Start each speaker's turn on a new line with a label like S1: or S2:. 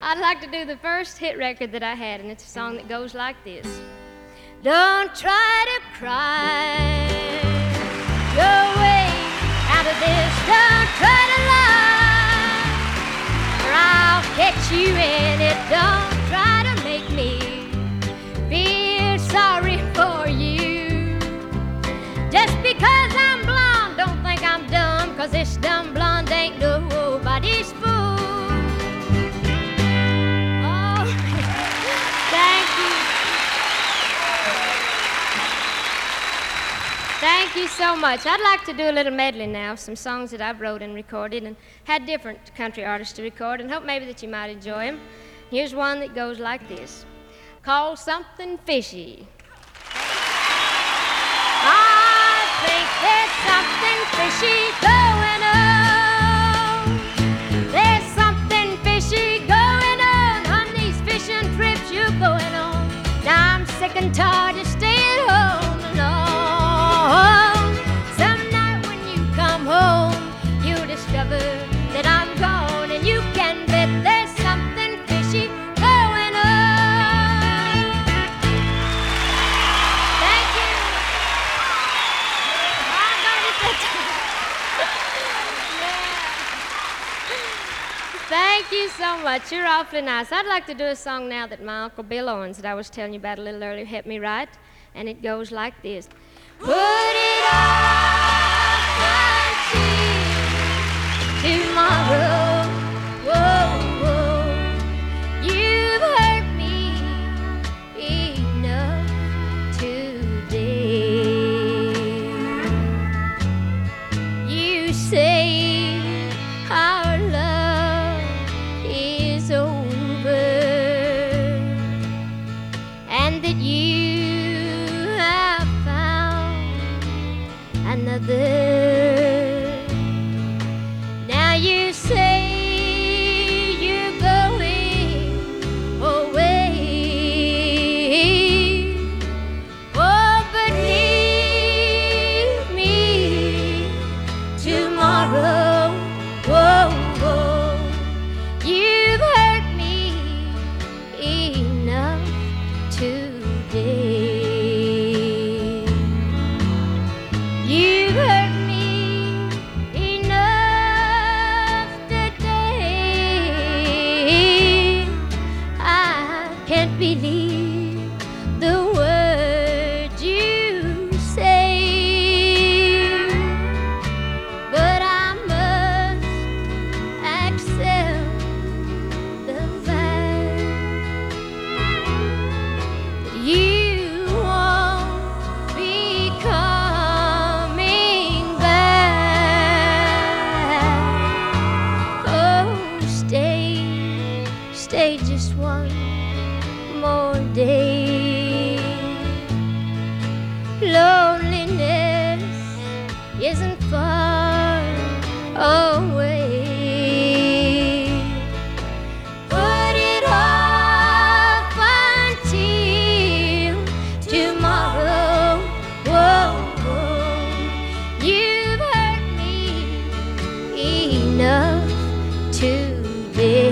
S1: I'd like to do the first hit record that I had, and it's a song that goes like this. Don't try to cry your way out of this. Don't try to lie, or I'll catch you in it. Don't try to make me feel sorry for you. Just because I'm blonde, don't think I'm dumb, 'cause this dumb blonde ain't nobody's fool. Thank you so much. I'd like to do a little medley now of some songs that I've wrote and recorded and had different country artists to record, and hope maybe that you might enjoy them. Here's one that goes like this, called Something Fishy. I think there's something fishy going on. There's something fishy going on these fishing trips you're going on. Now I'm sick and tired of staying home alone. Some night when you come home, you'll discover that I'm gone, and you can bet there's something fishy going on. Thank you. Thank you so much. You're awfully nice. I'd like to do a song now that my Uncle Bill Owens, that I was telling you about a little earlier, helped me write, and it goes like this. Put it off until tomorrow. Whoa, whoa. You've hurt me enough today. You say our love is over, and that you have found another. Now you say you're going away. Oh, but leave me tomorrow. Whoa, whoa. You've hurt me enough today. You've hurt me enough today. I can't believe the words you say, but I must accept the fact that you won't be coming back. Oh, stay just one more day. Loneliness isn't far away. Put it off until tomorrow. Whoa, whoa. You've hurt me enough today.